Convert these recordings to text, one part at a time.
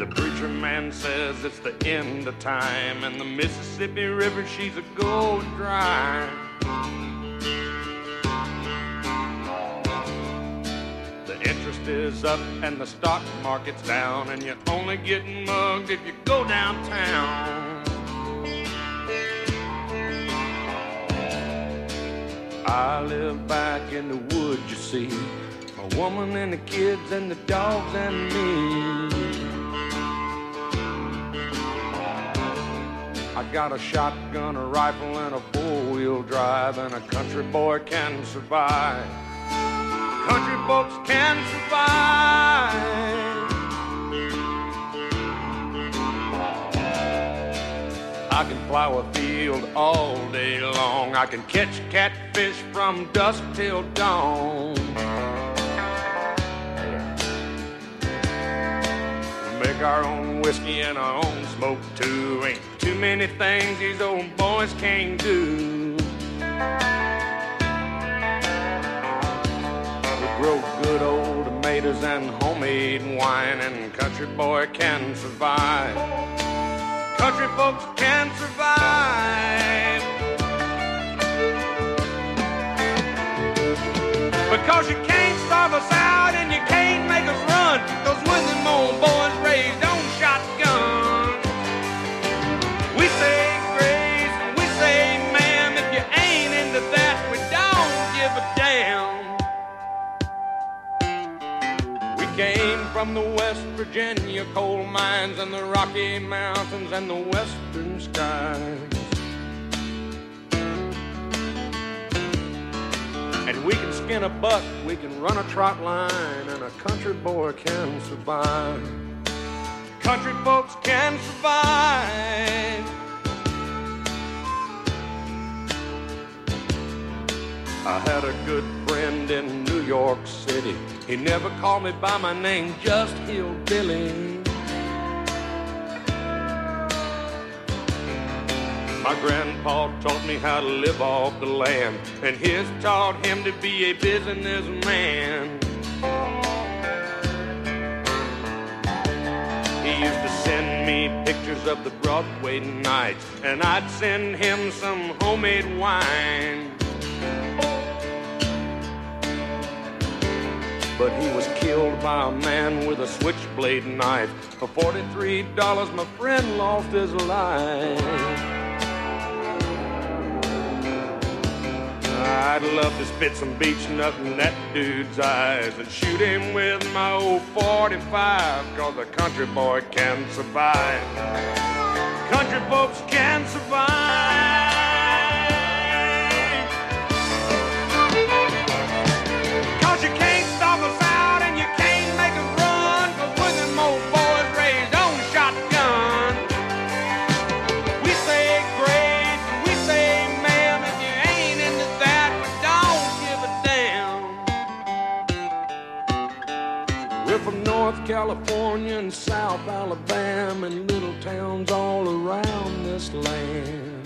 The preacher man says it's the end of time, and the Mississippi River, she's a going dry. The interest is up and the stock market's down, and you're only getting mugged if you go downtown. I live back in the woods, you see, a woman and the kids and the dogs and me. I got a shotgun, a rifle, and a four-wheel drive, and a country boy can survive. Country folks can survive. I can plow a field all day long. I can catch catfish from dusk till dawn. Make our own whiskey and our own smoke too. Ain't too many things these old boys can't do. We grow good old tomatoes and homemade wine, and country boy can survive. Country folks can survive. Because you can't starve us out and you can't make us run. Cause when them old boys raised on shotgun, we say grace and we say ma'am. If you ain't into that, we don't give a damn. We came from the West Virginia coal mines and the Rocky Mountains and the western skies. And we can skin a buck, we can run a trot line, and a country boy can survive. Country folks can survive. I had a good friend in New York City. He never called me by my name, just Hillbilly. My grandpa taught me how to live off the land, and his taught him to be a businessman. He used to send me pictures of the Broadway nights, and I'd send him some homemade wine. But he was killed by a man with a switchblade knife. For $43, my friend lost his life. I'd love to spit some beach nut in that dude's eyes and shoot him with my old 45, cause a country boy can survive. Country folks can survive. Cause you can't stop us out and you can't make us run. Cause when them old boys raised on shotgun, we say grace and we say ma'am. If you ain't into that, we don't give a damn. We're from North California and South Alabama and little towns all around this land.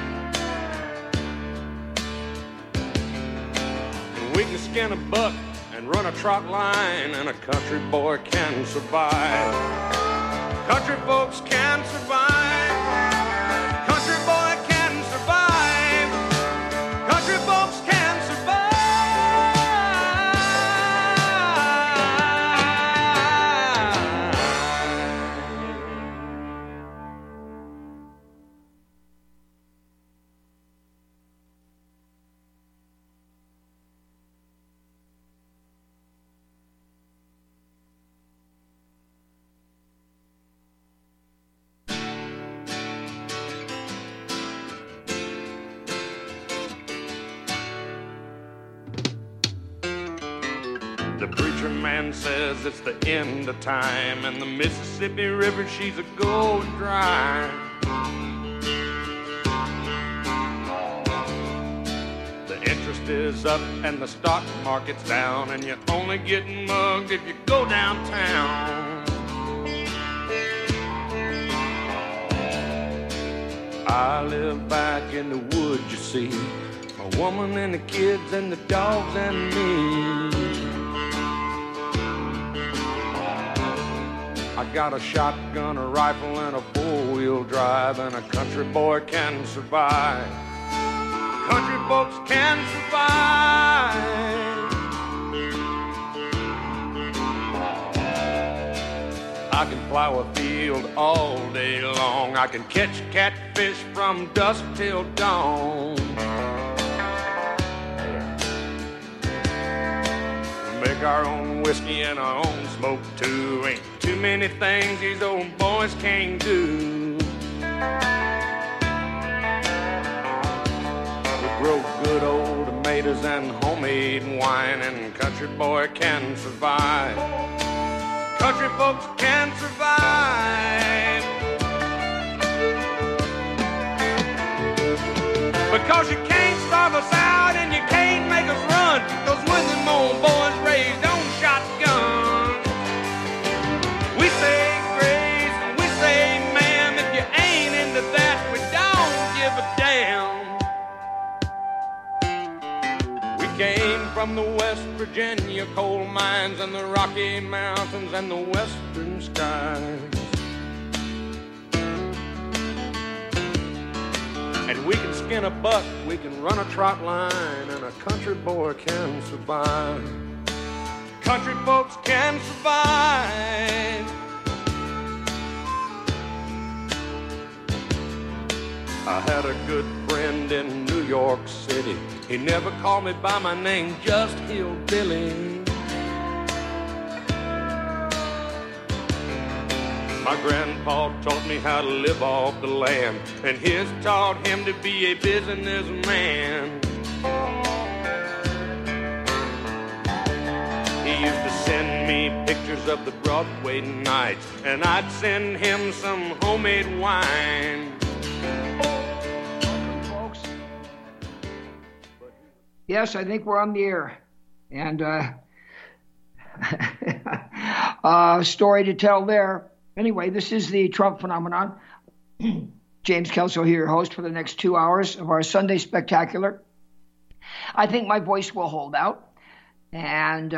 And we can skin a buck and run a trot line, and a country boy can survive. Country folks can survive. Country boy can survive. Country folks can survive. The preacher man says it's the end of time, and the Mississippi River, she's a going dry. The interest is up and the stock market's down, and you're only getting mugged if you go downtown. I live back in the woods, you see, a woman and the kids and the dogs and me. I got a shotgun, a rifle, and a four-wheel drive, and a country boy can survive. Country folks can survive. I can plow a field all day long. I can catch catfish from dusk till dawn. Make our own whiskey and our own smoke too. Ain't too many things these old boys can't do. We grow good old tomatoes and homemade wine, and country boy can survive. Country folks can survive. Because you can't starve us out and you can't make us run, 'cause when them old boys raised on shotguns, we say grace and we say ma'am. If you ain't into that, we don't give a damn. We came from the West Virginia coal mines and the Rocky Mountains and the western skies. And we can skin a buck, we can run a trot line, and a country boy can survive. Country folks can survive. I had a good friend in New York City. He never called me by my name, just Hillbilly. My grandpa taught me how to live off the land, and his taught him to be a businessman. He used to send me pictures of the Broadway nights, and I'd send him some homemade wine. Yes, I think we're on the air. And story to tell there. Anyway, this is the Trump phenomenon. James Kelso here, host for the next 2 hours of our Sunday Spectacular. I think my voice will hold out. And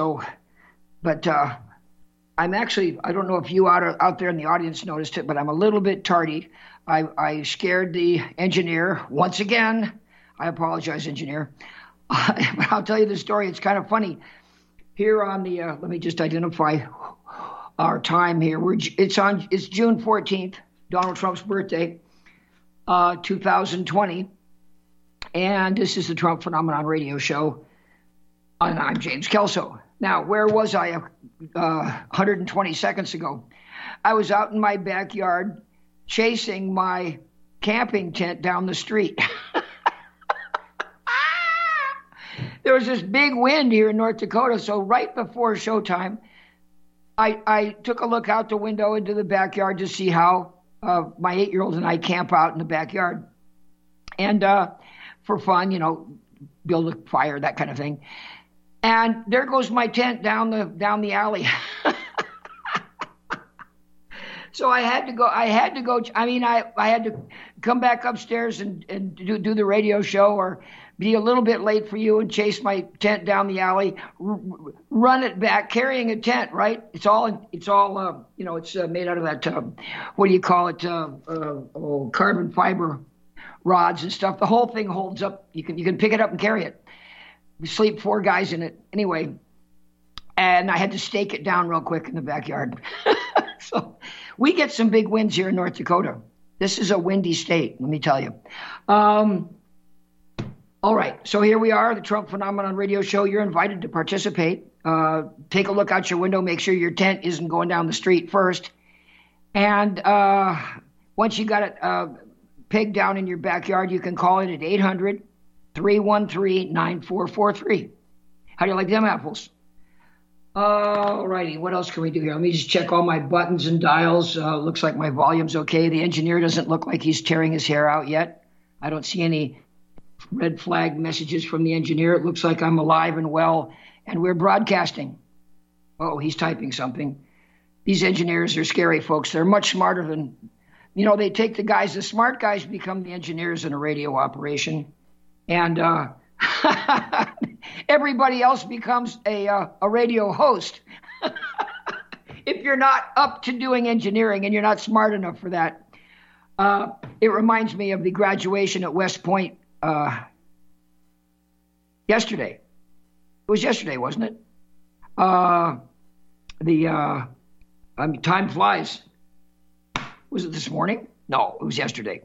I'm actually, I don't know if you out there in the audience noticed it, but I'm a little bit tardy. I scared the engineer once again. I apologize, engineer. But I'll tell you the story. It's kind of funny. Here on the, let me just identify our time here. It's June 14th, Donald Trump's birthday, 2020. And this is the Trump Phenomenon radio show. And I'm James Kelso. Now, where was I 120 seconds ago? I was out in my backyard chasing my camping tent down the street. There was this big wind here in North Dakota, so right before showtime, I took a look out the window into the backyard to see how my 8-year-old and I camp out in the backyard. And for fun, build a fire, that kind of thing. And there goes my tent down the alley. So I had to go. I had to come back upstairs and do the radio show, or be a little bit late for you and chase my tent down the alley, run it back, carrying a tent, right? It's made out of that, what do you call it? Carbon fiber rods and stuff. The whole thing holds up. You can pick it up and carry it. We sleep 4 guys in it. Anyway, and I had to stake it down real quick in the backyard. So we get some big winds here in North Dakota. This is a windy state, let me tell you. All right, so here we are, the Trump Phenomenon radio show. You're invited to participate. Take a look out your window. Make sure your tent isn't going down the street first. And once you got it pegged down in your backyard, you can call it at 800-313-9443. How do you like them apples? All righty, what else can we do here? Let me just check all my buttons and dials. Looks like my volume's okay. The engineer doesn't look like he's tearing his hair out yet. I don't see any red flag messages from the engineer. It looks like I'm alive and well, and we're broadcasting. Oh, he's typing something. These engineers are scary, folks. They're much smarter than, they take the smart guys become the engineers in a radio operation, and everybody else becomes a radio host. if you're not up to doing engineering and you're not smart enough for that. It reminds me of the graduation at West Point yesterday. It was yesterday, wasn't it? Time flies. Was it this morning? No, it was yesterday.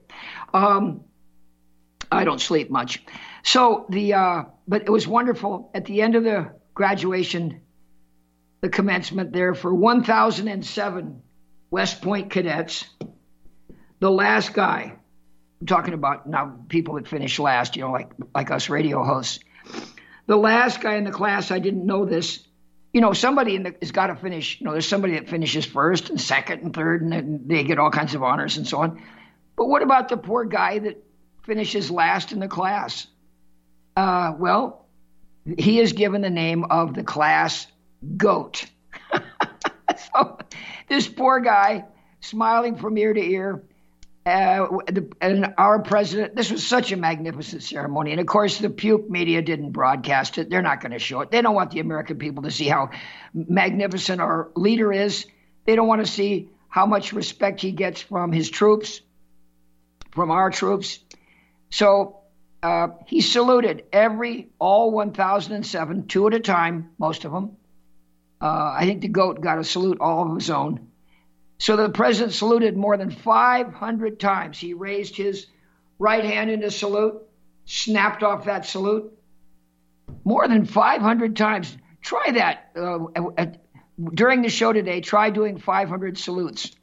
I don't sleep much. So but it was wonderful. At the end of the graduation, the commencement there for 1,007 West Point cadets, the last guy, I'm talking about now people that finish last, like us radio hosts. The last guy in the class, I didn't know this. Somebody has got to finish. There's somebody that finishes first and second and third, and then they get all kinds of honors and so on. But what about the poor guy that finishes last in the class? Well, he is given the name of the class GOAT. So this poor guy, smiling from ear to ear, and our president, this was such a magnificent ceremony. And of course, the puke media didn't broadcast it. They're not going to show it. They don't want the American people to see how magnificent our leader is. They don't want to see how much respect he gets from his troops, from our troops. So he saluted all 1,007, two at a time, most of them. I think the GOAT got a salute all of his own. So the president saluted more than 500 times. He raised his right hand in a salute, snapped off that salute. More than 500 times. Try that. During the show today, try doing 500 salutes.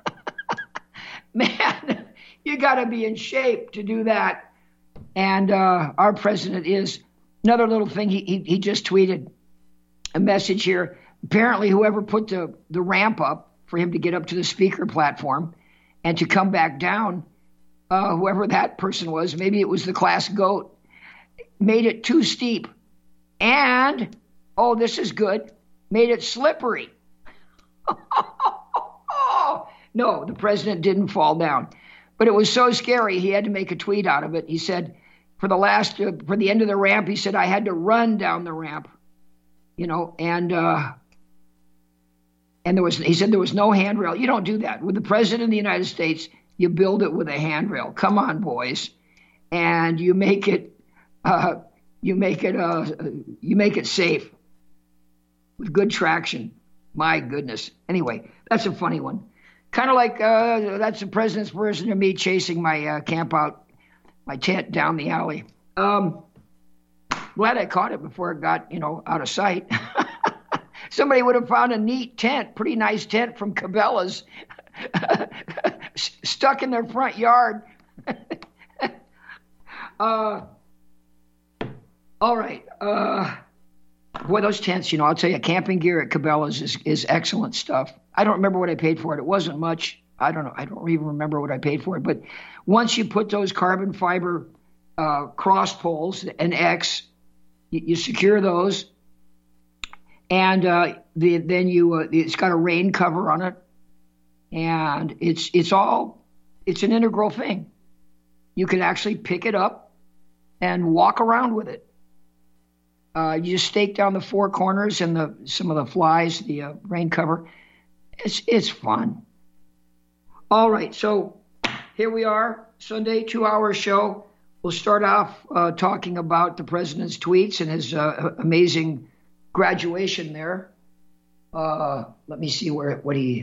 Man, you got to be in shape to do that. And our president is. Another little thing, he just tweeted a message here. Apparently, whoever put the ramp up for him to get up to the speaker platform and to come back down, whoever that person was, maybe it was the class GOAT, made it too steep. And, this is good, made it slippery. No, the president didn't fall down. But it was so scary, he had to make a tweet out of it. He said, for the end of the ramp, he said, I had to run down the ramp, and he said there was no handrail. You don't do that. With the president of the United States, you build it with a handrail. Come on, boys. And you make it safe with good traction. My goodness. Anyway, that's a funny one. Kind of like that's the president's version of me chasing my my tent down the alley. Glad I caught it before it got, out of sight. Somebody would have found a neat tent, pretty nice tent from Cabela's, stuck in their front yard. All right. Boy, those tents, I'll tell you, camping gear at Cabela's is excellent stuff. I don't remember what I paid for it. It wasn't much. I don't know. I don't even remember what I paid for it. But once you put those carbon fiber cross poles, an X, you secure those. And then it's got a rain cover on it, and it's an integral thing. You can actually pick it up and walk around with it. You just stake down the four corners and some of the flies, the rain cover. It's fun. All right, so here we are, Sunday, 2-hour show. We'll start off talking about the president's tweets and his amazing graduation there. Let me see what he.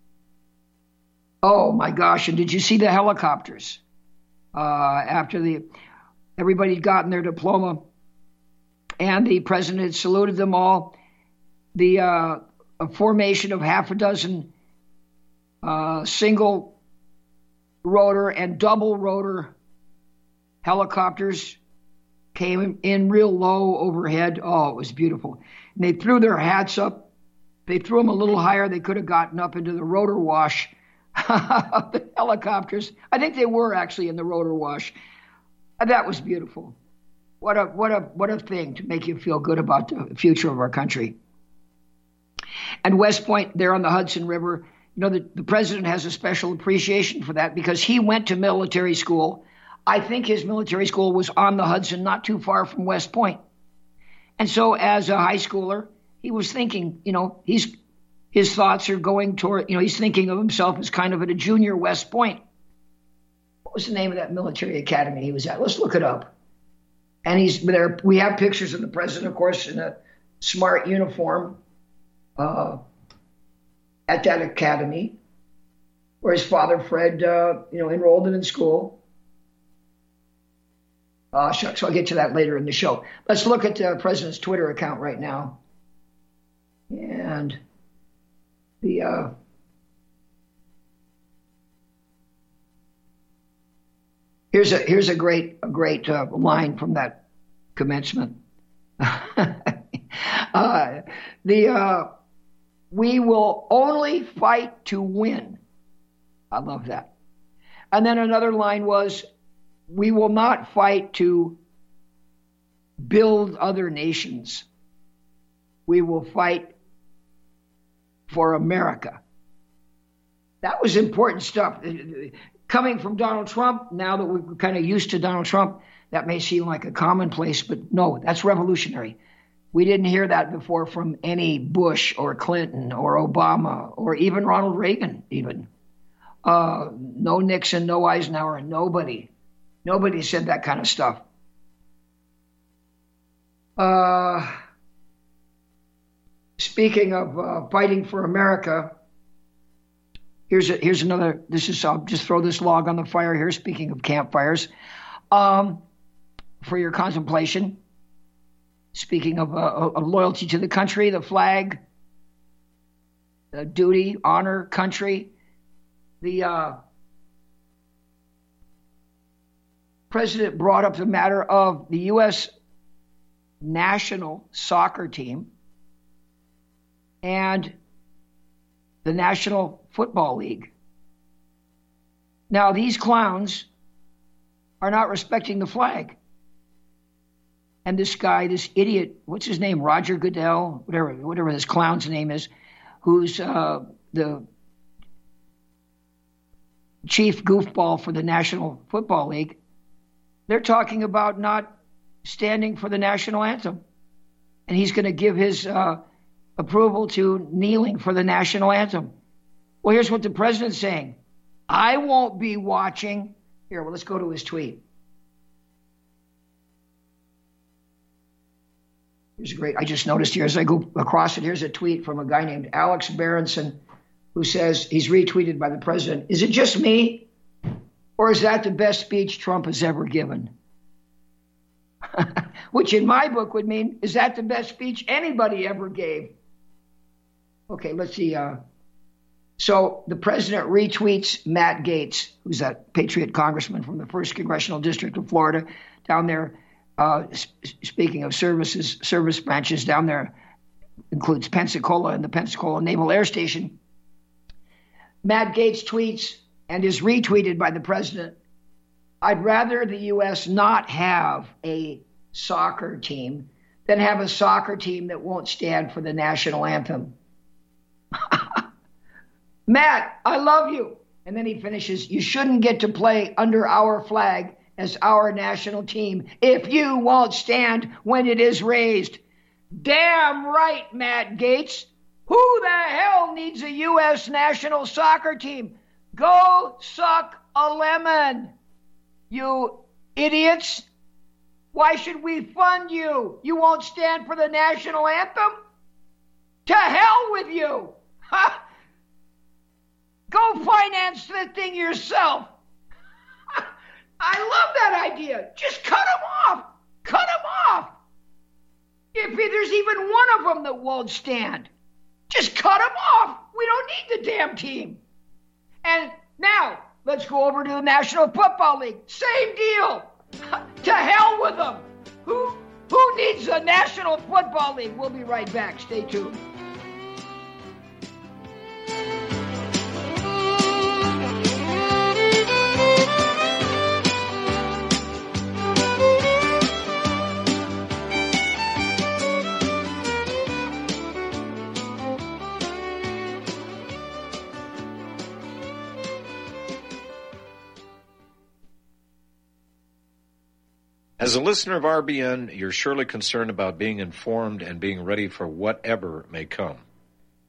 Oh my gosh! And did you see the helicopters? After everybody had gotten their diploma, and the president had saluted them all. A formation of half a dozen single rotor and double rotor helicopters came in real low overhead. Oh, it was beautiful. And they threw their hats up. They threw them a little higher. They could have gotten up into the rotor wash of the helicopters. I think they were actually in the rotor wash. That was beautiful. What a thing to make you feel good about the future of our country. And West Point there on the Hudson River, the president has a special appreciation for that because he went to military school. I think his military school was on the Hudson, not too far from West Point. And so as a high schooler, he was thinking, his thoughts are going toward, he's thinking of himself as kind of at a junior West Point. What was the name of that military academy he was at? Let's look it up. And he's there. We have pictures of the president, of course, in a smart uniform at that academy, where his father, Fred, enrolled him in school. Shucks, I'll get to that later in the show. Let's look at the president's Twitter account right now. And here's a great line from that commencement. We will only fight to win. I love that. And then another line was, we will not fight to build other nations. We will fight for America. That was important stuff. Coming from Donald Trump, now that we're kind of used to Donald Trump, that may seem like a commonplace, but no, that's revolutionary. We didn't hear that before from any Bush or Clinton or Obama or even Ronald Reagan even. No Nixon, no Eisenhower, nobody said that kind of stuff. Speaking of fighting for America, here's another. I'll just throw this log on the fire here. Speaking of campfires, for your contemplation. Speaking of loyalty to the country, the flag, duty, honor, country, the president brought up the matter of the U.S. national soccer team and the National Football League. Now, these clowns are not respecting the flag. And this guy, this idiot, what's his name? Roger Goodell, whatever this clown's name is, who's the chief goofball for the National Football League. They're talking about not standing for the national anthem. And he's going to give his approval to kneeling for the national anthem. Well, here's what the president's saying. I won't be watching. Here, well, let's go to his tweet. Here's a great, I just noticed here as I go across it, here's a tweet from a guy named Alex Berenson who says he's retweeted by the president. Is it just me? Or is that the best speech Trump has ever given? Which in my book would mean, is that the best speech anybody ever gave? Okay, let's see. So the president retweets Matt Gaetz, who's that Patriot congressman from the 1st Congressional District of Florida, down there. Speaking of service branches down there, includes Pensacola and the Pensacola Naval Air Station. Matt Gaetz tweets and is retweeted by the president, I'd rather the U.S. not have a soccer team than have a soccer team that won't stand for the national anthem. Matt, I love you. And then he finishes, you shouldn't get to play under our flag as our national team if you won't stand when it is raised. Damn right, Matt Gaetz. Who the hell needs a U.S. national soccer team? Go suck a lemon, you idiots. Why should we fund you? You won't stand for the national anthem? To hell with you. Go finance the thing yourself. I love that idea. Just cut them off. Cut them off. If there's even one of them that won't stand, just cut them off. We don't need the damn team. And now, let's go over to the National Football League. Same deal. To hell with them. Who needs the National Football League? We'll be right back. Stay tuned. As a listener of RBN, you're surely concerned about being informed and being ready for whatever may come.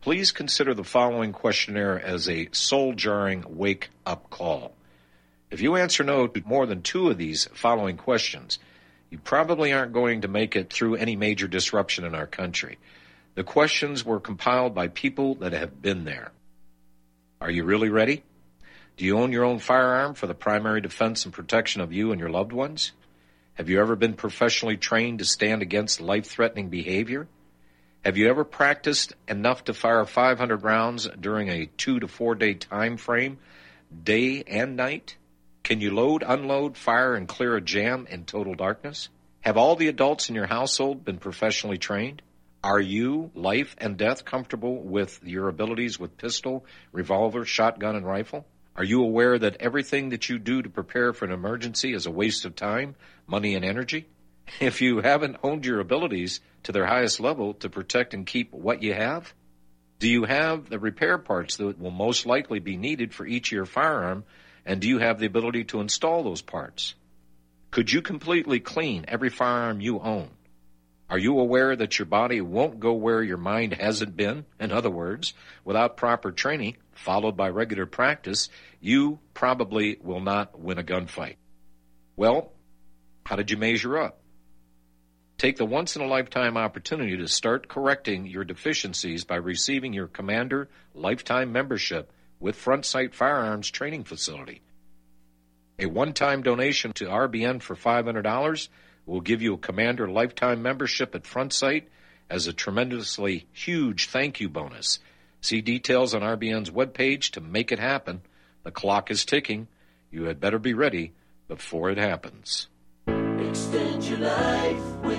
Please consider the following questionnaire as a soul-jarring wake-up call. If you answer no to more than 2 of these following questions, you probably aren't going to make it through any major disruption in our country. The questions were compiled by people that have been there. Are you really ready? Do you own your own firearm for the primary defense and protection of you and your loved ones? Have you ever been professionally trained to stand against life-threatening behavior? Have you ever practiced enough to fire 500 rounds during a 2 to 4 day time frame, day and night? Can you load, unload, fire, and clear a jam in total darkness? Have all the adults in your household been professionally trained? Are you, life and death, comfortable with your abilities with pistol, revolver, shotgun, and rifle? Are you aware that everything that you do to prepare for an emergency is a waste of time, money, and energy? If you haven't honed your abilities to their highest level to protect and keep what you have? Do you have the repair parts that will most likely be needed for each of your firearm, and do you have the ability to install those parts? Could you completely clean every firearm you own? Are you aware that your body won't go where your mind hasn't been? In other words, without proper training, followed by regular practice, you probably will not win a gunfight. Well, how did you measure up? Take the once-in-a-lifetime opportunity to start correcting your deficiencies by receiving your Commander Lifetime Membership with Front Sight Firearms Training Facility. A one-time donation to RBN for $500 will give you a Commander Lifetime Membership at Front Sight as a tremendously huge thank you bonus. See details on RBN's webpage to make it happen. The clock is ticking. You had better be ready before it happens. Extend your life with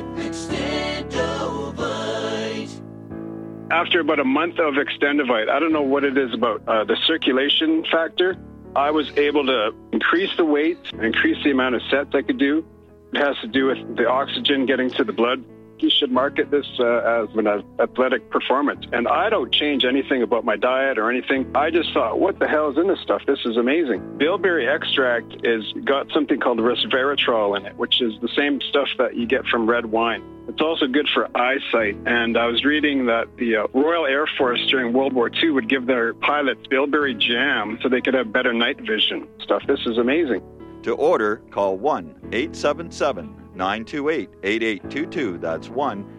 Extendovite. After about a month of Extendovite, I don't know what it is about the circulation factor. I was able to increase the weight, increase the amount of sets I could do. It has to do with the oxygen getting to the blood. You should market this as an athletic performance. And I don't change anything about my diet or anything. I just thought, what the hell is in this stuff? This is amazing. Bilberry extract is got something called resveratrol in it, which is the same stuff that you get from red wine. It's also good for eyesight. And I was reading that the Royal Air Force during World War II would give their pilots bilberry jam so they could have better night vision stuff. This is amazing. To order, call 1-877-928-8822. That's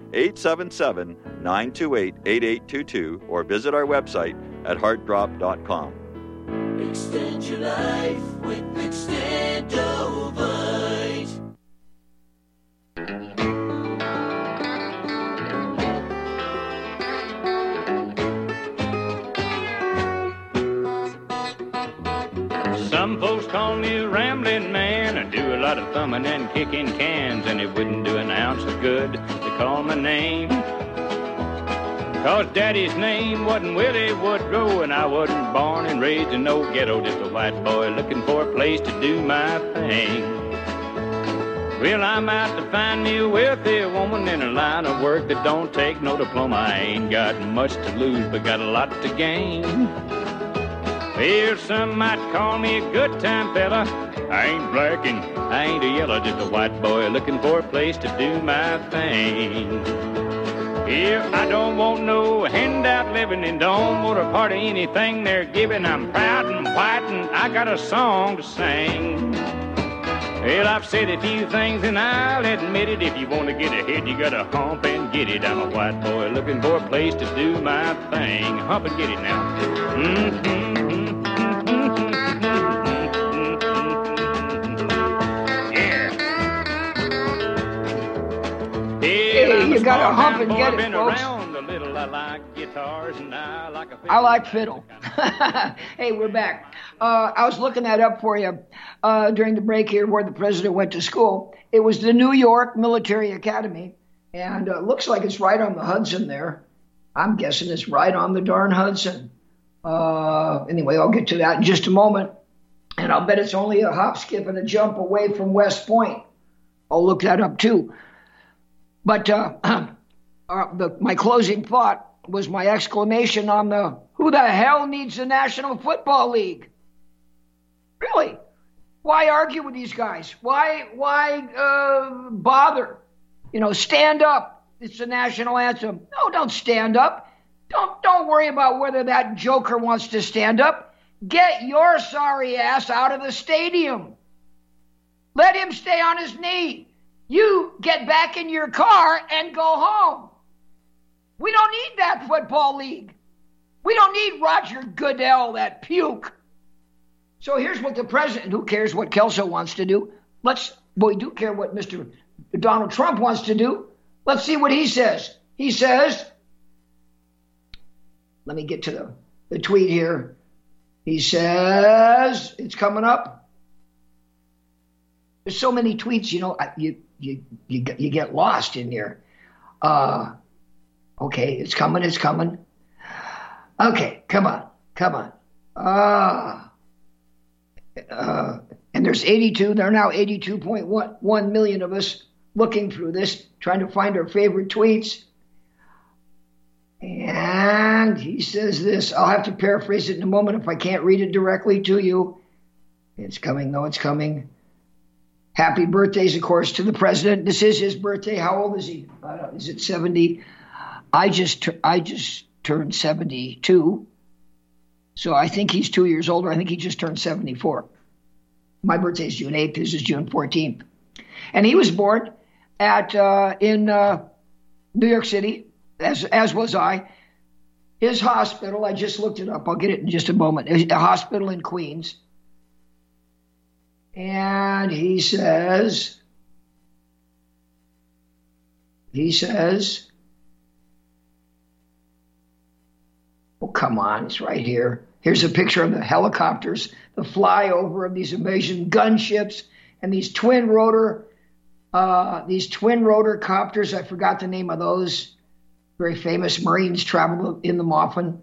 1-877-928-8822. Or visit our website at heartdrop.com. Extend your life with Extendovite. Some folks call me a rambling man. I do a lot of thumbing and kicking cans, and it wouldn't do an ounce of good to call my name. 'Cause Daddy's name wasn't Willie Woodrow, and I wasn't born and raised in no ghetto, just a white boy looking for a place to do my thing. Well, I'm out to find me a wealthy woman in a line of work that don't take no diploma. I ain't got much to lose, but got a lot to gain. Well, some might call me a good time fella. I ain't black and I ain't a yellow, just a white boy looking for a place to do my thing. Yeah, I don't want no handout living and don't want a part of anything they're giving. I'm proud and white and I got a song to sing. Well, I've said a few things and I'll admit it. If you want to get ahead, you gotta hump and get it. I'm a white boy looking for a place to do my thing. Hump and get it now. Mm-hmm. You gotta hump and get it, folks. I like fiddle. Hey, we're back. I was looking that up for you during the break here where the president went to school. It was the New York Military Academy, and it looks like it's right on the Hudson there. I'm guessing it's right on the darn Hudson. Anyway, I'll get to that in just a moment. And I'll bet it's only a hop, skip, and a jump away from West Point. I'll look that up, too. But my closing thought was my exclamation on the, who the hell needs the National Football League? Really? Why argue with these guys? Why bother? You know, stand up. It's the national anthem. No, don't stand up. Don't worry about whether that joker wants to stand up. Get your sorry ass out of the stadium. Let him stay on his knee. You get back in your car and go home. We don't need that football league. We don't need Roger Goodell, that puke. So here's what the president, who cares what Kelso wants to do? We do care what Mr. Donald Trump wants to do. Let's see what he says. He says, let me get to the tweet here. He says, it's coming up. There's so many tweets, you get lost in here. Okay, it's coming. Okay, come on. And there's 82, there are now 82.1 million of us looking through this, trying to find our favorite tweets. And he says this, I'll have to paraphrase it in a moment if I can't read it directly to you. It's coming. Happy birthdays, of course, to the president. This is his birthday. How old is he? Is it 70? I just turned 72. So I think he's 2 years older. I think he just turned 74. My birthday is June 8th. His is June 14th. And he was born in New York City, as was I. His hospital, I just looked it up. I'll get it in just a moment. A hospital in Queens. And he says, oh, come on, it's right here. Here's a picture of the helicopters, the flyover of these amazing gunships and these twin rotor copters. I forgot the name of those. Very famous Marines travel in them often.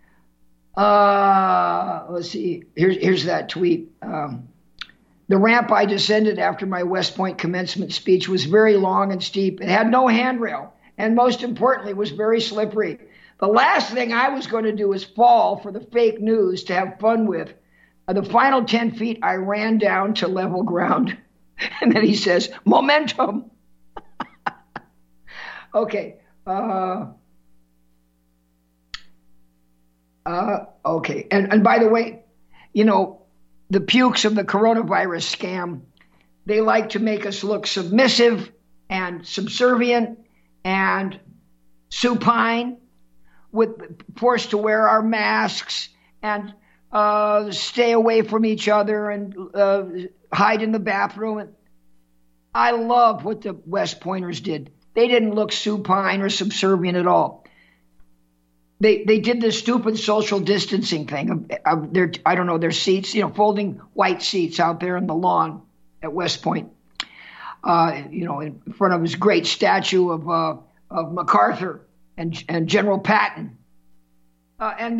Let's see. Here's that tweet. The ramp I descended after my West Point commencement speech was very long and steep. It had no handrail, and most importantly, was very slippery. The last thing I was going to do was fall for the fake news to have fun with. The final 10 feet, I ran down to level ground. And then he says, momentum. Okay. Okay. And by the way, the pukes of the coronavirus scam, they like to make us look submissive and subservient and supine, forced to wear our masks and stay away from each other and hide in the bathroom. And I love what the West Pointers did. They didn't look supine or subservient at all. They did this stupid social distancing thing. Their seats, folding white seats out there in the lawn at West Point, in front of his great statue of MacArthur and General Patton. And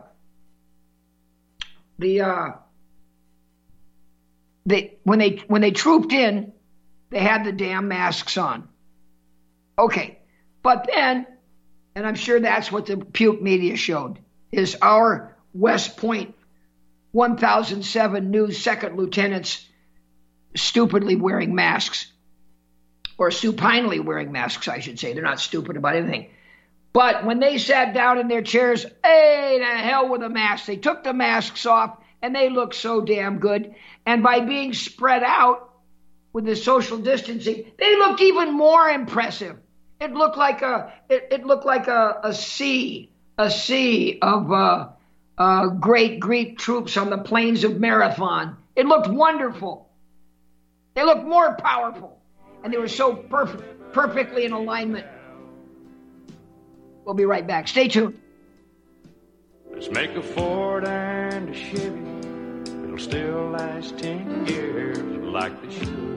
when they trooped in, they had the damn masks on. Okay, but then, and I'm sure that's what the puke media showed, is our West Point 1007 new second lieutenants stupidly wearing masks, or supinely wearing masks, I should say. They're not stupid about anything. But when they sat down in their chairs, hey, to hell with the masks. They took the masks off, and they looked so damn good. And by being spread out with the social distancing, they looked even more impressive. It looked like a sea of great Greek troops on the plains of Marathon. It looked wonderful. They looked more powerful, and they were so perfectly in alignment. We'll be right back. Stay tuned. Let's make a Ford and a Chevy. It'll still last 10 years like they should.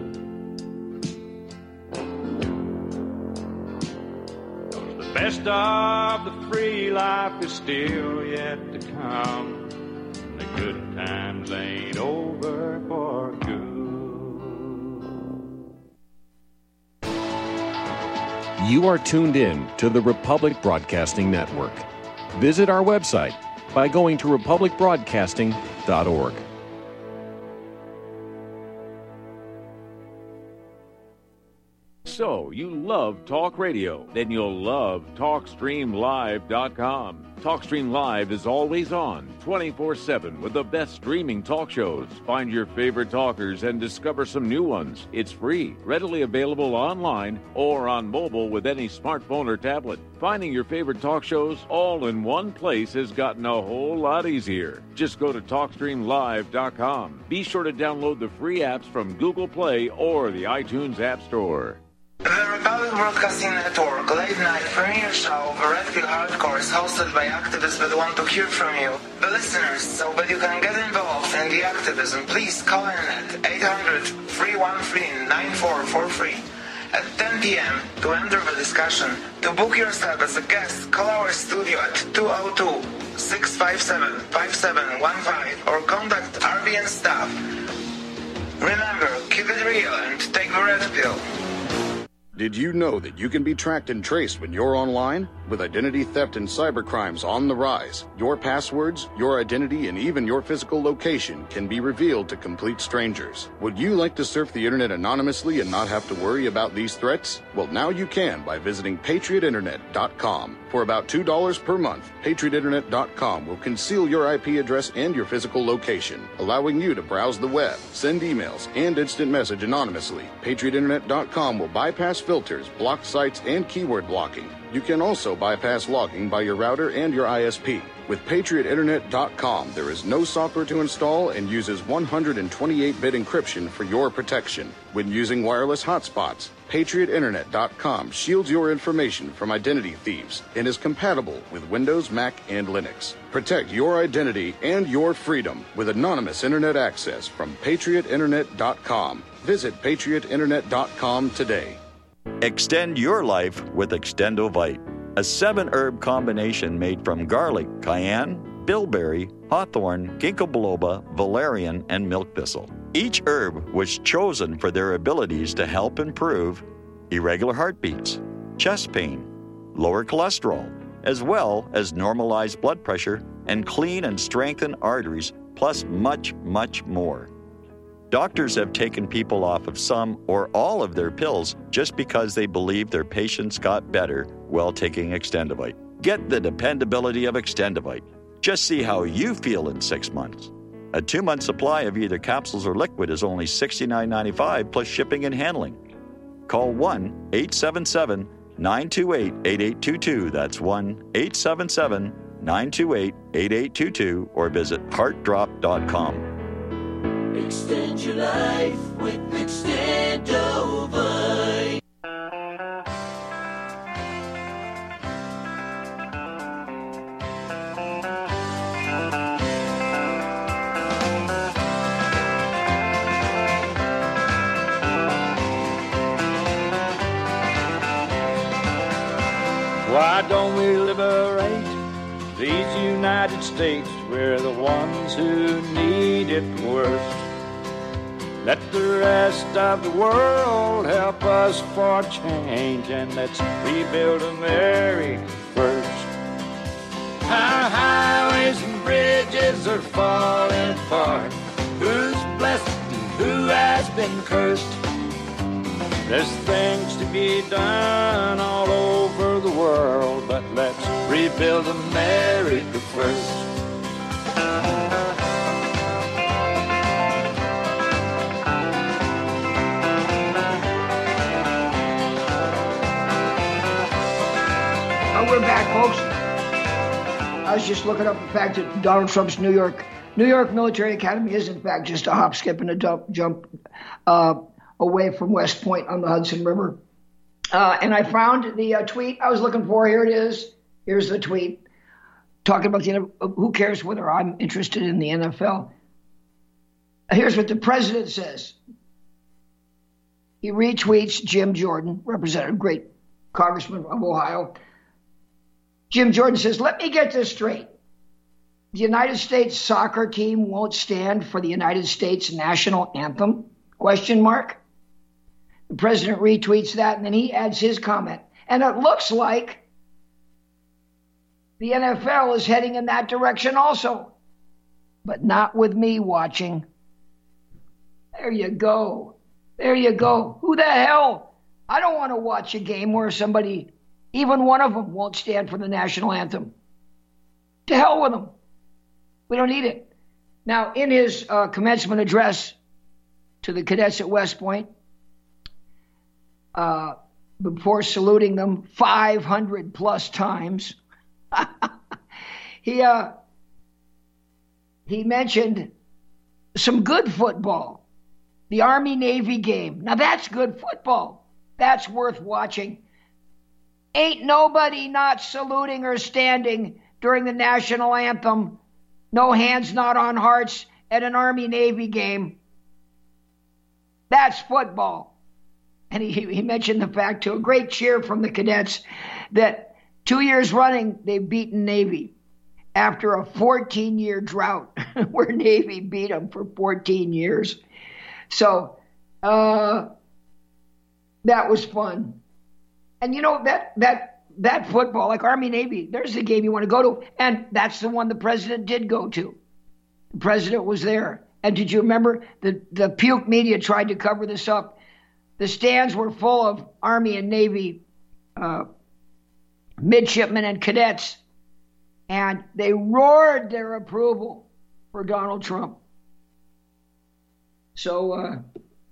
The best of the free life is still yet to come. The good times ain't over for good. You are tuned in to the Republic Broadcasting Network. Visit our website by going to republicbroadcasting.org. So, you love talk radio? Then you'll love TalkStreamLive.com. TalkStream Live is always on, 24/7, with the best streaming talk shows. Find your favorite talkers and discover some new ones. It's free, readily available online or on mobile with any smartphone or tablet. Finding your favorite talk shows all in one place has gotten a whole lot easier. Just go to TalkStreamLive.com. Be sure to download the free apps from Google Play or the iTunes App Store. The Republic Broadcasting Network late night premiere show The Red Pill Hardcore is hosted by activists that want to hear from you, the listeners. So that you can get involved in the activism, please call in at 800-313-9443 at 10 p.m. to enter the discussion. To book yourself as a guest, call our studio at 202-657-5715 or contact RBN staff. Remember, keep it real and take the red pill. Did you know that you can be tracked and traced when you're online? With identity theft and cybercrimes on the rise, your passwords, your identity, and even your physical location can be revealed to complete strangers. Would you like to surf the internet anonymously and not have to worry about these threats? Well, now you can by visiting PatriotInternet.com. For about $2 per month, PatriotInternet.com will conceal your IP address and your physical location, allowing you to browse the web, send emails, and instant message anonymously. PatriotInternet.com will bypass filters, block sites, and keyword blocking. You can also bypass logging by your router and your ISP. With PatriotInternet.com, there is no software to install and uses 128-bit encryption for your protection. When using wireless hotspots, PatriotInternet.com shields your information from identity thieves and is compatible with Windows, Mac, and Linux. Protect your identity and your freedom with anonymous internet access from PatriotInternet.com. Visit PatriotInternet.com today. Extend your life with Extendovite, a 7-herb combination made from garlic, cayenne, bilberry, hawthorn, ginkgo biloba, valerian, and milk thistle. Each herb was chosen for their abilities to help improve irregular heartbeats, chest pain, lower cholesterol, as well as normalize blood pressure and clean and strengthen arteries, plus much, much more. Doctors have taken people off of some or all of their pills just because they believe their patients got better while taking Extendovite. Get the dependability of Extendovite. Just see how you feel in 6 months. A 2-month supply of either capsules or liquid is only $69.95 plus shipping and handling. Call 1-877-928-8822. That's 1-877-928-8822 or visit heartdrop.com. Extend your life with Extendovite. Why don't we liberate these United States? We're the ones who need it worst. Let the rest of the world help us for change, and let's rebuild America first. Our highways and bridges are falling apart. Who's blessed and who has been cursed? There's things to be done all over the world, but let's rebuild America first. We're back, folks. I was just looking up the fact that Donald Trump's New York Military Academy is, in fact, just a hop, skip, and a jump away from West Point on the Hudson River. And I found the tweet I was looking for. Here it is. Here's the tweet talking about who cares whether I'm interested in the NFL. Here's what the president says. He retweets Jim Jordan, representative, great congressman of Ohio. Jim Jordan says, let me get this straight. The United States soccer team won't stand for the United States national anthem? ? The president retweets that, and then he adds his comment. And it looks like the NFL is heading in that direction also, but not with me watching. There you go. There you go. Who the hell? I don't want to watch a game where somebody, even one of them, won't stand for the national anthem. To hell with them. We don't need it. Now, in his commencement address to the cadets at West Point, before saluting them 500 plus times, he mentioned some good football. The Army-Navy game. Now, that's good football. That's worth watching. Ain't nobody not saluting or standing during the national anthem. No hands not on hearts at an Army-Navy game. That's football. And he mentioned the fact, to a great cheer from the cadets, that 2 years running they've beaten Navy after a 14-year drought where Navy beat them for 14 years. So that was fun. And you know, that football, like Army-Navy, there's the game you want to go to. And that's the one the president did go to. The president was there. And did you remember the puke media tried to cover this up? The stands were full of Army and Navy midshipmen and cadets. And they roared their approval for Donald Trump. So,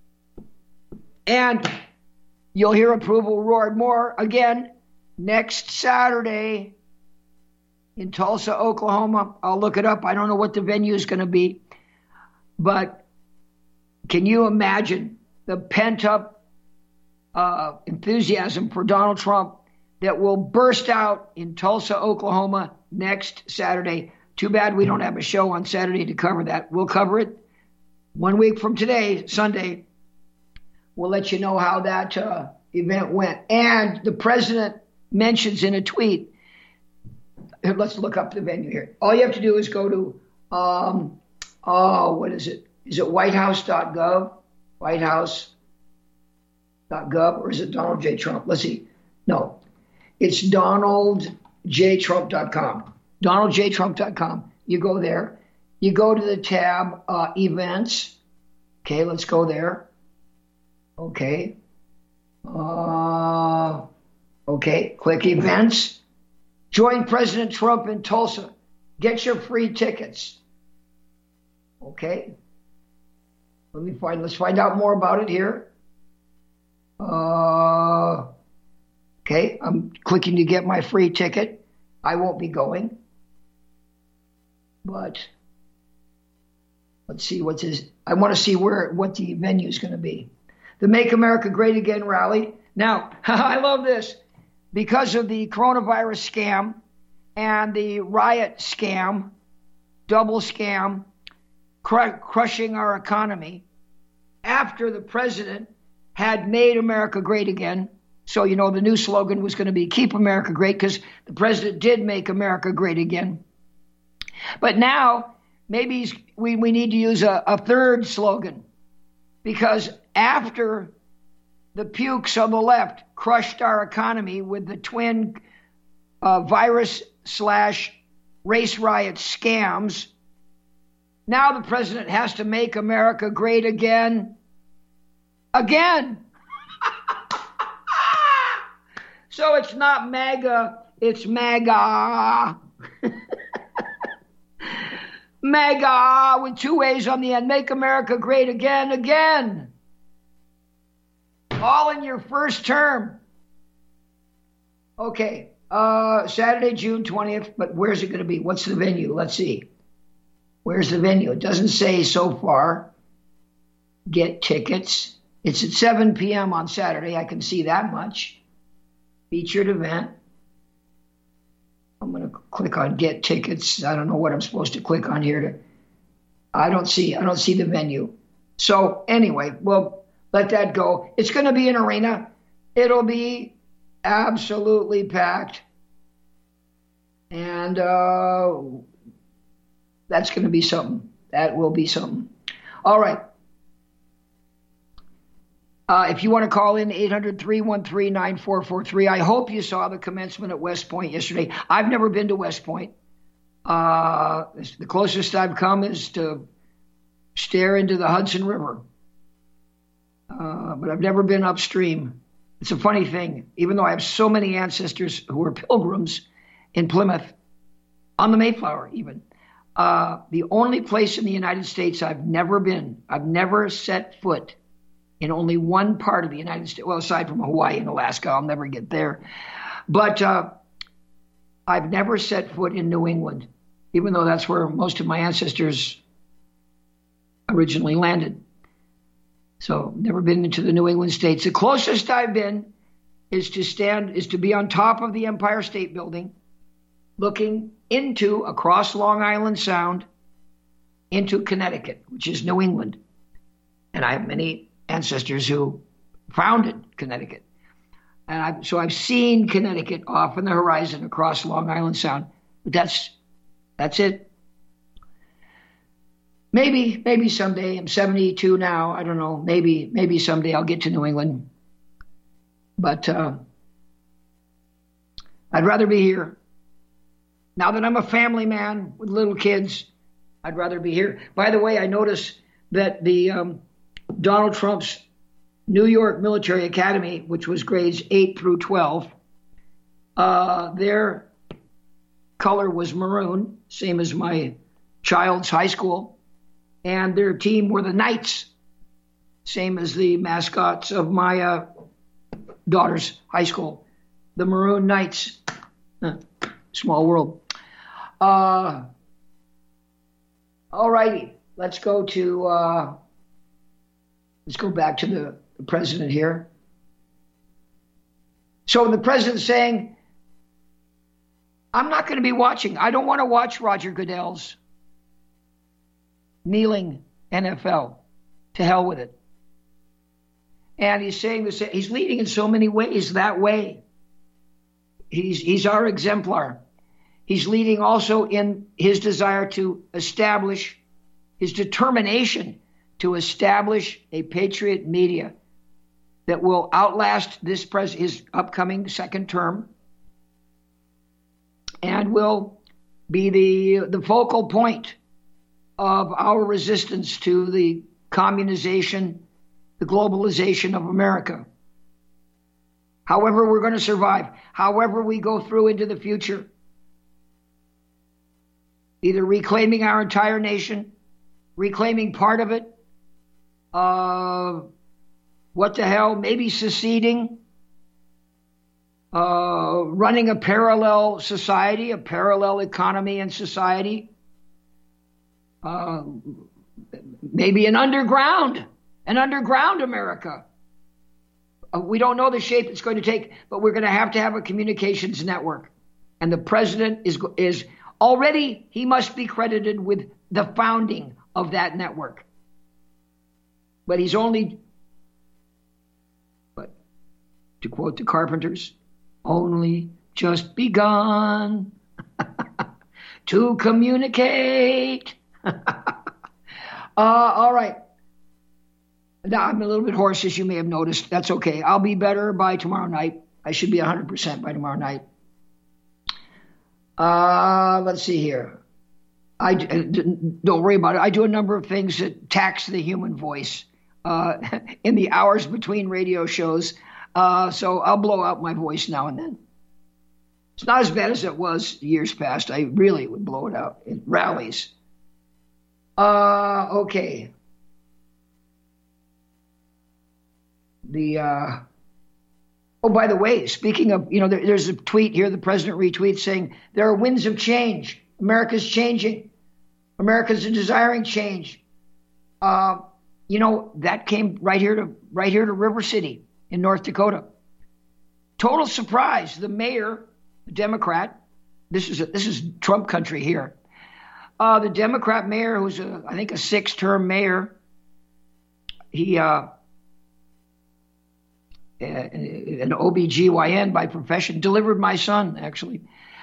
and you'll hear approval roared more again next Saturday in Tulsa, Oklahoma. I'll look it up. I don't know what the venue is going to be. But can you imagine the pent-up enthusiasm for Donald Trump that will burst out in Tulsa, Oklahoma next Saturday? Too bad we don't have a show on Saturday to cover that. We'll cover it 1 week from today, Sunday. We'll let you know how that event went. And the president mentions in a tweet, let's look up the venue here. All you have to do is go to, what is it? Is it whitehouse.gov? Whitehouse.gov, or is it Donald J. Trump? Let's see. No, it's donaldjtrump.com. donaldjtrump.com. You go there. You go to the tab events. Okay, let's go there. Okay. Okay, click events. Join President Trump in Tulsa. Get your free tickets. Okay. Let's find out more about it here. Okay, I'm clicking to get my free ticket. I won't be going. But let's see I want to see what the venue is going to be. The Make America Great Again rally. Now, I love this. Because of the coronavirus scam and the riot scam, double scam, crushing our economy, after the president had made America great again. So, you know, the new slogan was going to be Keep America Great, because the president did make America great again. But now maybe we need to use a third slogan, because after the pukes on the left crushed our economy with the twin virus/race riot scams, now the president has to make America great again. So it's not MAGA, it's MAGA. MAGA with two A's on the end. Make America great again. All in your first term. Okay, Saturday, June 20th, but where's it going to be? What's the venue? Let's see. Where's the venue? It doesn't say so far. Get tickets. It's at 7 p.m. on Saturday. I can see that much. Featured event. I'm going to click on get tickets. I don't know what I'm supposed to click on here. I don't see the venue. So anyway, we'll let that go. It's going to be an arena. It'll be absolutely packed. And that's going to be something. That will be something. All right. If you want to call in, 800-313-9443. I hope you saw the commencement at West Point yesterday. I've never been to West Point. The closest I've come is to stare into the Hudson River. But I've never been upstream. It's a funny thing. Even though I have so many ancestors who were pilgrims in Plymouth, on the Mayflower even, the only place in the United States I've never been, I've never set foot in only one part of the United States. Well, aside from Hawaii and Alaska, I'll never get there. But I've never set foot in New England, even though that's where most of my ancestors originally landed. So never been into the New England states. The closest I've been is to be on top of the Empire State Building, looking across Long Island Sound into Connecticut, which is New England. And I have many ancestors who founded Connecticut. And so I've seen Connecticut off in the horizon across Long Island Sound. But that's it. Maybe someday. I'm 72 now. I don't know. Maybe someday I'll get to New England. But I'd rather be here. Now that I'm a family man with little kids, I'd rather be here. By the way, I noticed that the Donald Trump's New York Military Academy, which was grades 8 through 12, their color was maroon, same as my child's high school, and their team were the Knights, same as the mascots of my daughter's high school, the Maroon Knights. Small world. All righty, let's go back to the president here. So the president's saying, I'm not going to be watching. I don't want to watch Roger Goodell's kneeling NFL. To hell with it. And he's saying this, he's leading in so many ways that way. He's our exemplar. He's leading also in his desire to establish, his determination to establish a patriot media that will outlast his upcoming second term and will be the focal point of our resistance to the communization, the globalization of America. However we're going to survive, however we go through into the future, either reclaiming our entire nation, reclaiming part of it, what the hell, maybe seceding, running a parallel society, a parallel economy and society, maybe an underground America. We don't know the shape it's going to take, but we're going to have a communications network. And the president is already, he must be credited with the founding of that network. But he's only, to quote the Carpenters, only just begun to communicate. All right. Now, I'm a little bit hoarse, as you may have noticed. That's okay. I'll be better by tomorrow night. I should be 100% by tomorrow night. Let's see here. Don't worry about it. I do a number of things that tax the human voice in the hours between radio shows. So I'll blow out my voice now and then. It's not as bad as it was years past. I really would blow it out in rallies. Okay. By the way, speaking of, there's a tweet here, the president retweets saying there are winds of change. America's changing. America's desiring change. That came right here to River City in North Dakota. Total surprise. The mayor, the Democrat, this is Trump country here. The Democrat mayor, who's I think a 6-term mayor, he an OBGYN by profession, delivered my son, actually.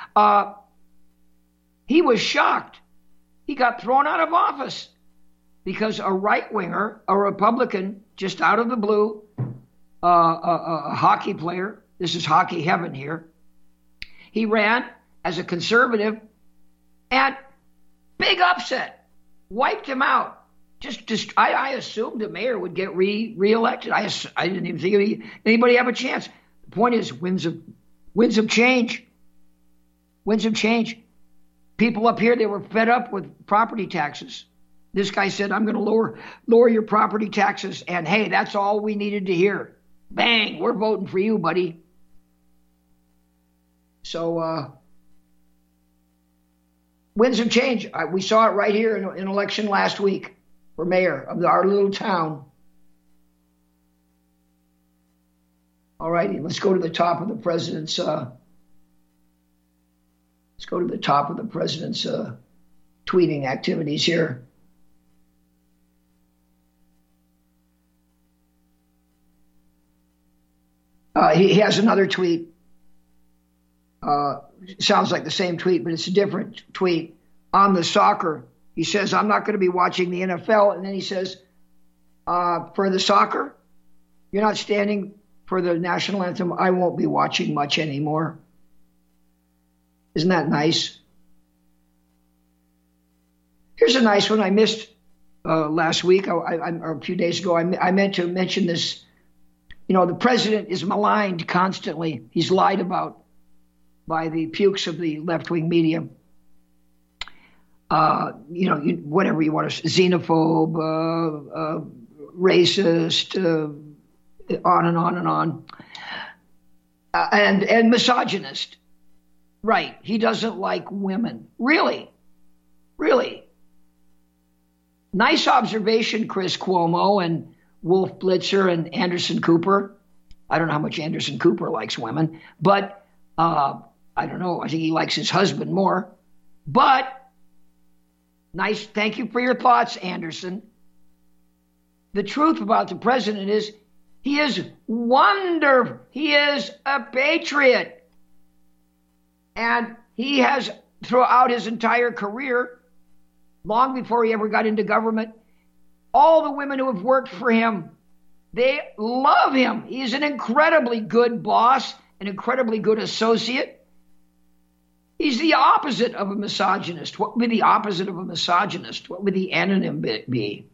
He was shocked. He got thrown out of office because a right-winger, a Republican, just out of the blue, a hockey player, this is hockey heaven here, he ran as a conservative and big upset, wiped him out. I assumed the mayor would get reelected. I didn't even think anybody have a chance. The point is, winds of change. Winds of change. People up here, they were fed up with property taxes. This guy said, I'm going to lower your property taxes. And hey, that's all we needed to hear. Bang, we're voting for you, buddy. So, winds of change. We saw it right here in election last week for mayor of our little town. All righty, let's go to the top of the president's. Tweeting activities here. He has another tweet. Sounds like the same tweet, but it's a different tweet on the soccer. He says, I'm not going to be watching the NFL. And then he says, for the soccer, you're not standing for the national anthem. I won't be watching much anymore. Isn't that nice? Here's a nice one I missed last week, or a few days ago. I meant to mention this. You know, the president is maligned constantly. He's lied about by the pukes of the left-wing media. Whatever you want to say, xenophobe, racist, on and on and on. And misogynist. Right. He doesn't like women. Really? Really? Nice observation, Chris Cuomo and Wolf Blitzer and Anderson Cooper. I don't know how much Anderson Cooper likes women, but I don't know. I think he likes his husband more. But nice. Thank you for your thoughts, Anderson. The truth about the president is he is wonderful. He is a patriot. And he has, throughout his entire career, long before he ever got into government, all the women who have worked for him, they love him. He's an incredibly good boss, an incredibly good associate. He's the opposite of a misogynist. What would be the opposite of a misogynist? What would the anonym be?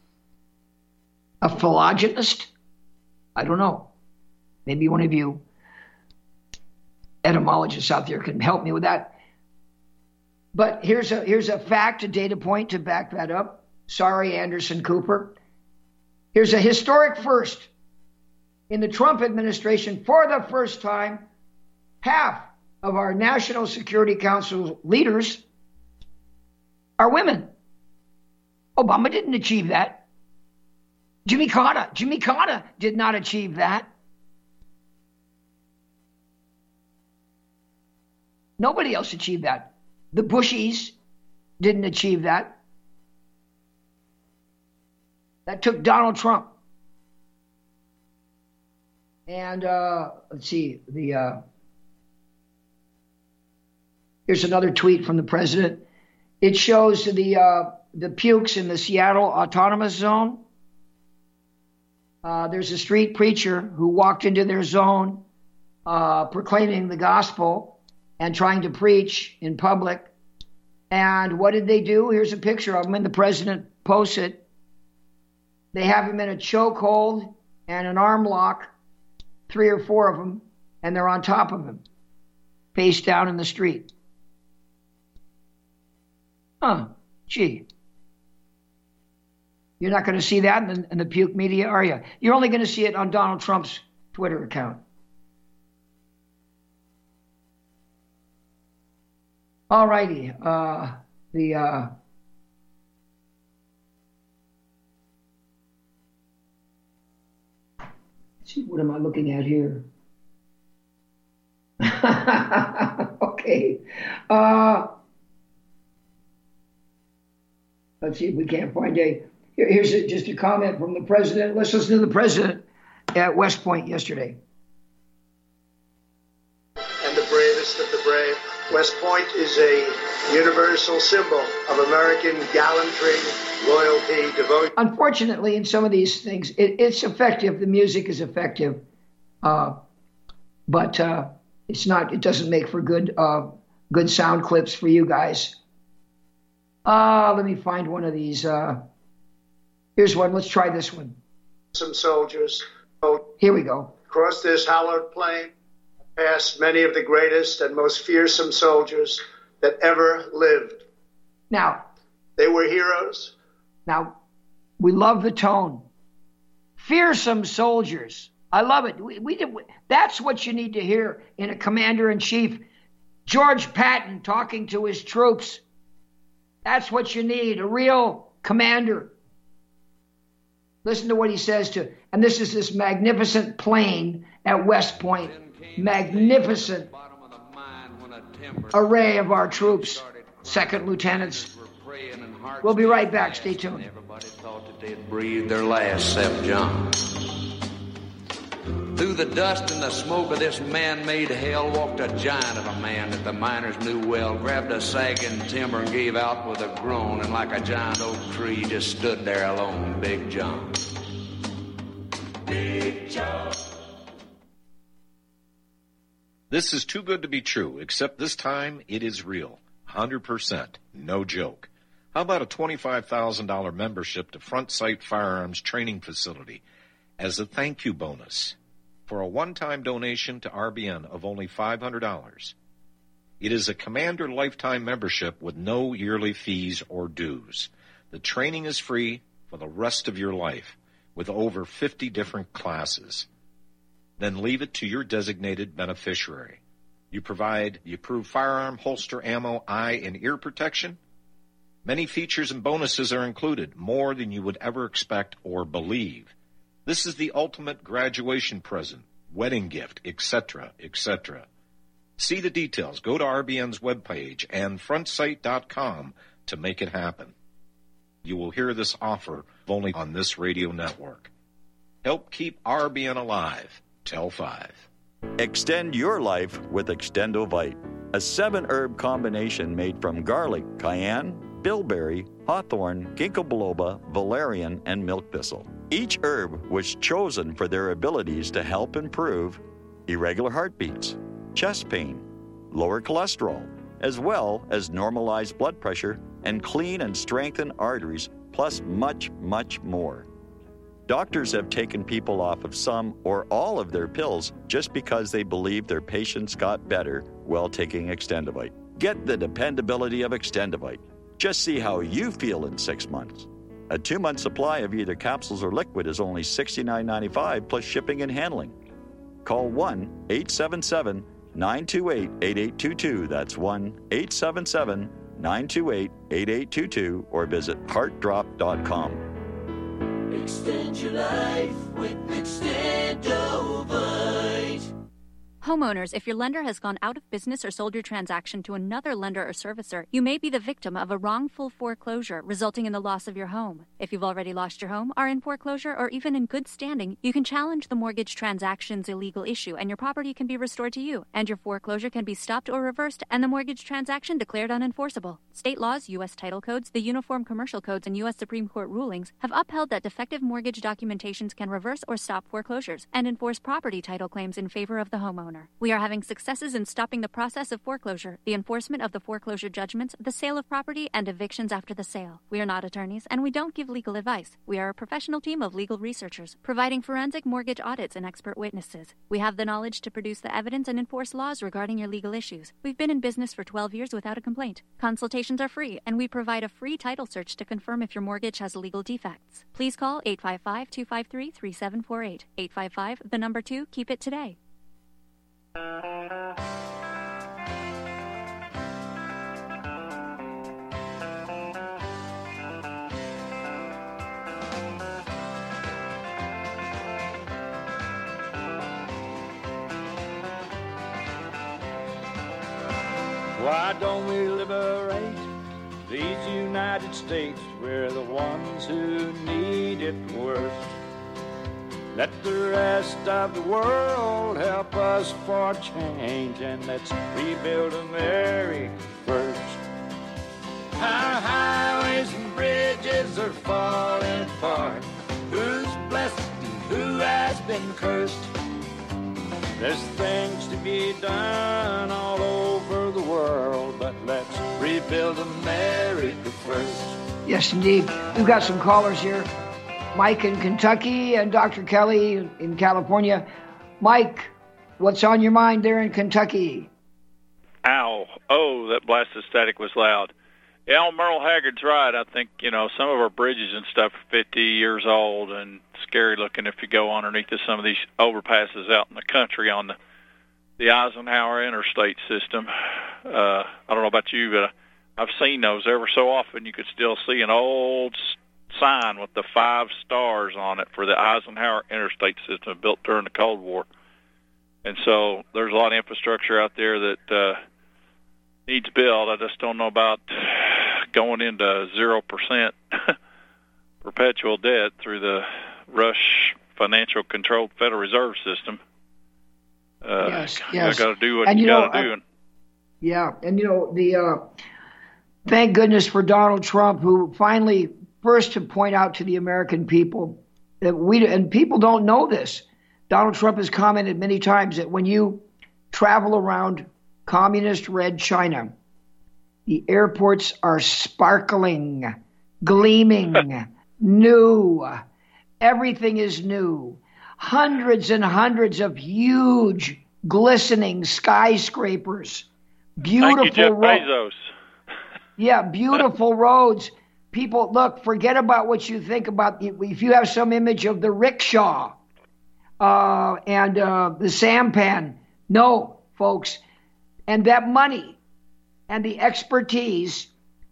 A philogynist? I don't know. Maybe one of you etymologists out there can help me with that. But here's a fact, a data point to back that up. Sorry, Anderson Cooper. Here's a historic first. In the Trump administration, for the first time, half of our National Security Council leaders are women. Obama didn't achieve that. Jimmy Carter did not achieve that. Nobody else achieved that. The Bushies didn't achieve that. That took Donald Trump. And let's see, here's another tweet from the president. It shows the pukes in the Seattle Autonomous Zone. There's a street preacher who walked into their zone proclaiming the gospel and trying to preach in public. And what did they do? Here's a picture of him, and the president posts it. They have him in a chokehold and an arm lock, 3 or 4 of them, and they're on top of him, face down in the street. Gee. You're not going to see that in the puke media, are you? You're only going to see it on Donald Trump's Twitter account. All righty. Let's see, what am I looking at here? Okay. Let's see if we can't find here's just a comment from the president. Let's listen to the president at West Point yesterday. And the bravest of the brave. West Point is a universal symbol of American gallantry, loyalty, devotion. Unfortunately, in some of these things, it's effective. The music is effective, but it's not. It doesn't make for good sound clips for you guys. Let me find one of these. Here's one. Let's try this one. Some soldiers. Here we go. Across this hallowed plain, past many of the greatest and most fearsome soldiers that ever lived. Now, they were heroes. Now, we love the tone. Fearsome soldiers. I love it. That's what you need to hear in a commander-in-chief. George Patton talking to his troops. That's what you need, a real commander. Listen to what he says and this is this magnificent plane at West Point. Magnificent array of our troops, second lieutenants. We'll be right back. Stay tuned. Everybody thought that they'd breathe their last, except John. Through the dust and the smoke of this man-made hell walked a giant of a man that the miners knew well, grabbed a sagging timber and gave out with a groan, and like a giant oak tree just stood there alone, Big John. Big John. This is too good to be true, except this time it is real. 100%. No joke. How about a $25,000 membership to Front Sight Firearms Training Facility as a thank you bonus for a one-time donation to RBN of only $500? It is a Commander lifetime membership with no yearly fees or dues. The training is free for the rest of your life with over 50 different classes. Then leave it to your designated beneficiary. You provide the approved firearm, holster, ammo, eye, and ear protection. Many features and bonuses are included, more than you would ever expect or believe. This is the ultimate graduation present, wedding gift, etc., etc. See the details. Go to RBN's webpage and frontsight.com to make it happen. You will hear this offer only on this radio network. Help keep RBN alive. Tell 5. Extend your life with Extendovite, a 7-herb combination made from garlic, cayenne, bilberry, hawthorn, ginkgo biloba, valerian, and milk thistle. Each herb was chosen for their abilities to help improve irregular heartbeats, chest pain, lower cholesterol, as well as normalize blood pressure and clean and strengthen arteries, plus much, much more. Doctors have taken people off of some or all of their pills just because they believe their patients got better while taking Extendovite. Get the dependability of Extendovite. Just see how you feel in 6 months. A 2-month supply of either capsules or liquid is only $69.95 plus shipping and handling. Call 1-877-928-8822. That's 1-877-928-8822 or visit heartdrop.com. Extend your life with Extendovite. Homeowners, if your lender has gone out of business or sold your transaction to another lender or servicer, you may be the victim of a wrongful foreclosure resulting in the loss of your home. If you've already lost your home, are in foreclosure, or even in good standing, you can challenge the mortgage transaction's illegal issue and your property can be restored to you, and your foreclosure can be stopped or reversed and the mortgage transaction declared unenforceable. State laws, U.S. title codes, the Uniform Commercial Codes, and U.S. Supreme Court rulings have upheld that defective mortgage documentations can reverse or stop foreclosures and enforce property title claims in favor of the homeowner. We are having successes in stopping the process of foreclosure, the enforcement of the foreclosure judgments, the sale of property, and evictions after the sale. We are not attorneys, and we don't give legal advice. We are a professional team of legal researchers, providing forensic mortgage audits and expert witnesses. We have the knowledge to produce the evidence and enforce laws regarding your legal issues. We've been in business for 12 years without a complaint. Consultations are free, and we provide a free title search to confirm if your mortgage has legal defects. Please call 855-253-3748. 855, the number 2, keep it today. Why don't we liberate these United States? We're the ones who need it worst. Let the rest of the world help us for change, and let's rebuild America first. Our highways and bridges are falling apart. Who's blessed and who has been cursed? There's things to be done all over the world, but let's rebuild America first. Yes, indeed. We've got some callers here. Mike in Kentucky and Dr. Kelly in California. Mike, what's on your mind there in Kentucky? Ow. Oh, that blasted static was loud. Yeah, Merle Haggard's right. I think, some of our bridges and stuff are 50 years old and scary looking if you go underneath of some of these overpasses out in the country on the Eisenhower interstate system. I don't know about you, but I've seen those ever so often. You could still see an old sign with the 5 stars on it for the Eisenhower interstate system built during the Cold War. And so there's a lot of infrastructure out there that needs built. I just don't know about going into 0% perpetual debt through the Rush financial controlled Federal Reserve System. Yes. You got to do what you got to do. Yeah, and thank goodness for Donald Trump, who finally first to point out to the American people that and people don't know this. Donald Trump has commented many times that when you travel around communist red China, the airports are sparkling, gleaming, new. Everything is new. Hundreds and hundreds of huge, glistening skyscrapers. Beautiful Thank you, Jeff Bezos. Yeah, beautiful roads. People, look, forget about what you think about. If you have some image of the rickshaw and the sampan, no, folks. And that money and the expertise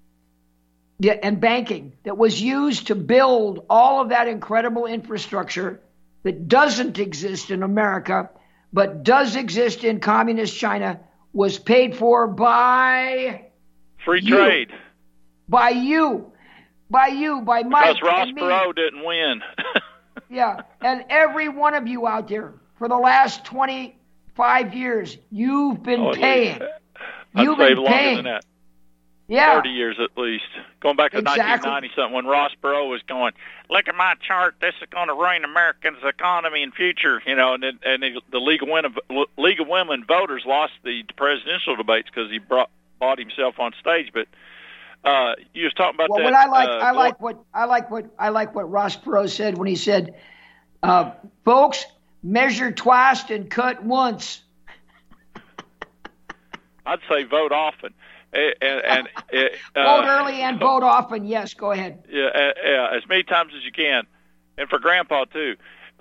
and banking that was used to build all of that incredible infrastructure that doesn't exist in America, but does exist in communist China, was paid for by free trade. By you, by Mike. Because Ross Perot didn't win. Yeah, and every one of you out there for the last 25 years, you've been paying. You've been longer paying. Than that. Yeah. 30 years at least. Going back to 1990-something when Ross Perot was going, look at my chart, this is going to ruin Americans' economy and future, and the League of Women voters lost the presidential debates because he bought himself on stage. But you was talking about that. Well, I like what Ross Perot said when he said, folks, measure twice and cut once. I'd say vote often. And vote early and vote often. Yes, go ahead. Yeah, as many times as you can, and for Grandpa too.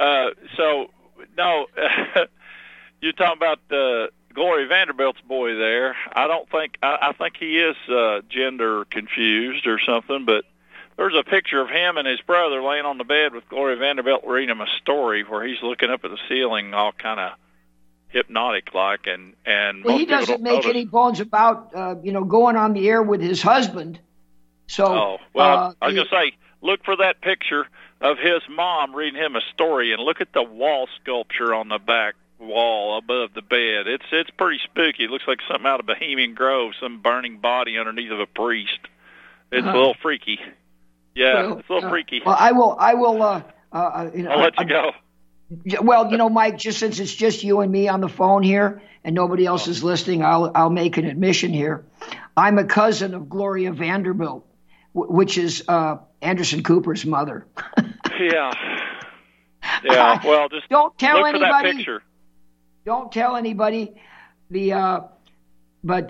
You're talking about Gloria Vanderbilt's boy there. I think he is gender confused or something. But there's a picture of him and his brother laying on the bed with Gloria Vanderbilt reading him a story where he's looking up at the ceiling, all kind of hypnotic like, and well, he doesn't make any bones about going on the air with his husband. So I was gonna say, look for that picture of his mom reading him a story, and look at the wall sculpture on the back wall above the bed. It's pretty spooky. It looks like something out of Bohemian Grove, some burning body underneath of a priest. It's a little freaky. Yeah, it's a little freaky. Well, I will. I'll let you go. Well, Mike, just since it's just you and me on the phone here and nobody else is listening, I'll make an admission here. I'm a cousin of Gloria Vanderbilt, which is Anderson Cooper's mother. Yeah. Well, just don't tell look anybody. For that picture. Don't tell anybody. And by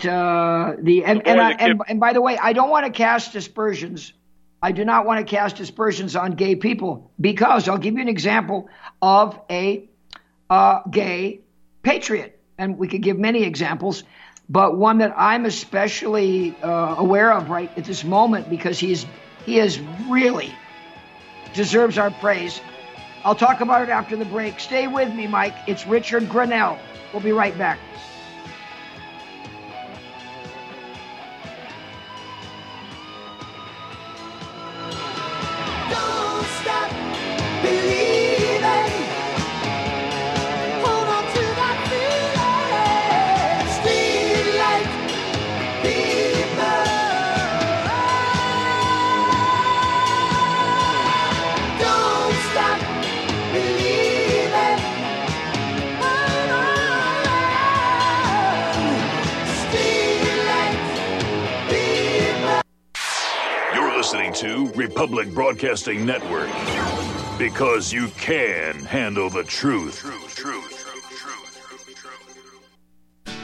the way, I don't want to cast aspersions. I do not want to cast aspersions on gay people because I'll give you an example of a gay patriot. And we could give many examples, but one that I'm especially aware of right at this moment because he is really deserves our praise. I'll talk about it after the break. Stay with me, Mike. It's Richard Grenell. We'll be right back. Listening to Republic Broadcasting Network. Because you can handle the truth.